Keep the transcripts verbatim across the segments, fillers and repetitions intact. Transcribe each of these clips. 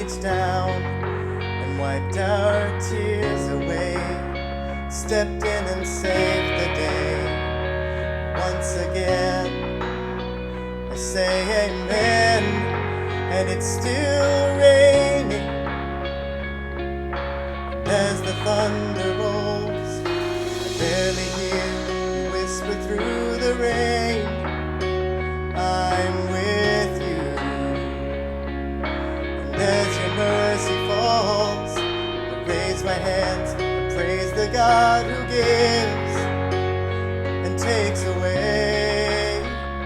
reached down and wiped our tears away, stepped in and saved the day. Once again, I say amen, and it's still raining. And as the thunder rolls, I barely hear you whisper through the rain, I'm with you. And as your mercy falls, I raise my hands and praise the God who gives and takes away.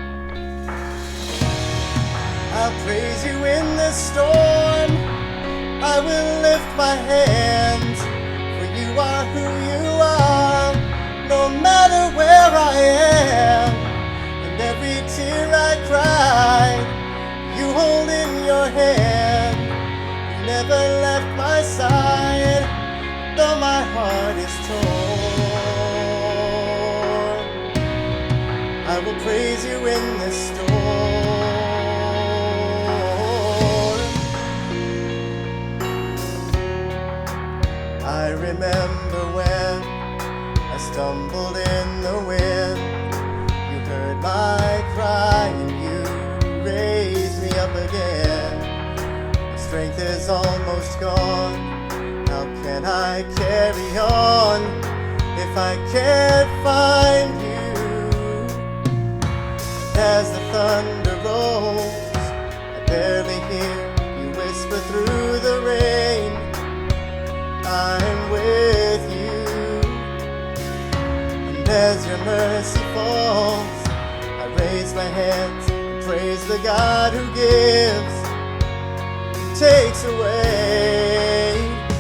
I'll praise you in the storm, I will lift my hands, for you are who you are, no matter where I am. And every tear I cry, you hold in your hand. You never left my side, though my heart is torn. I will praise you in this storm. I remember when I stumbled in the wind, you heard my cry and you raised me up again. My strength is almost gone, how can I carry on if I can't find you? As the thunder rolls, I barely hear you whisper through the rain, I'm with you. And as your mercy falls, I raise my hands and praise the God who gives and takes away.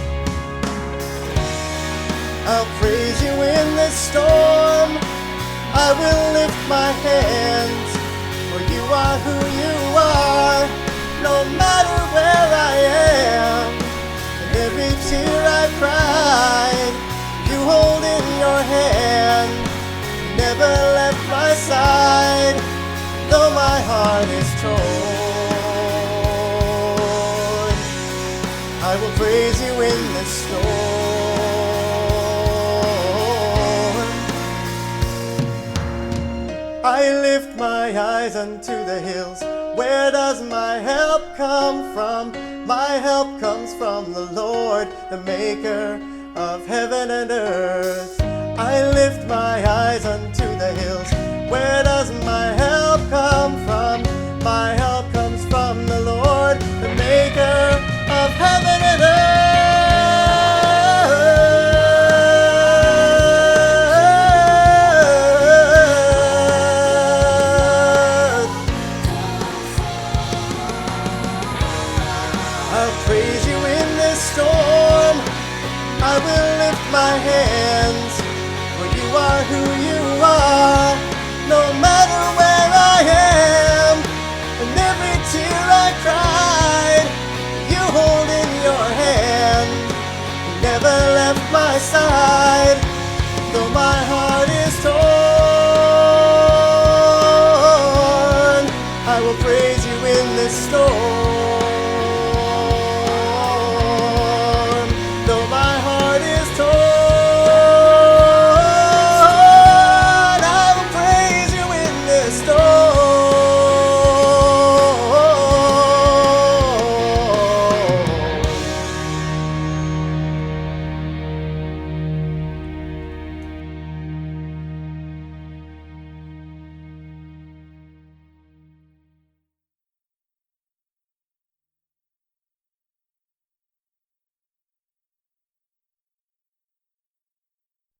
I'll praise you in this storm, I will lift my hands, for you are who you are, no matter where I am. And every tear I cried, you hold in your hand. You never left my side, though my heart is torn. I will praise you in this storm. I lift my eyes unto the hills, where does my help come from? My help comes from the Lord, the maker of heaven and earth. I lift my eyes unto the hills, where does my help come from? My help comes from the Lord, the maker of heaven and earth. I'll praise you in this storm, I will lift my hands, for you are who you are, no matter where I am. And every tear I cried, you hold in your hand. You never left my side, though my heart is torn. I will praise you in this storm.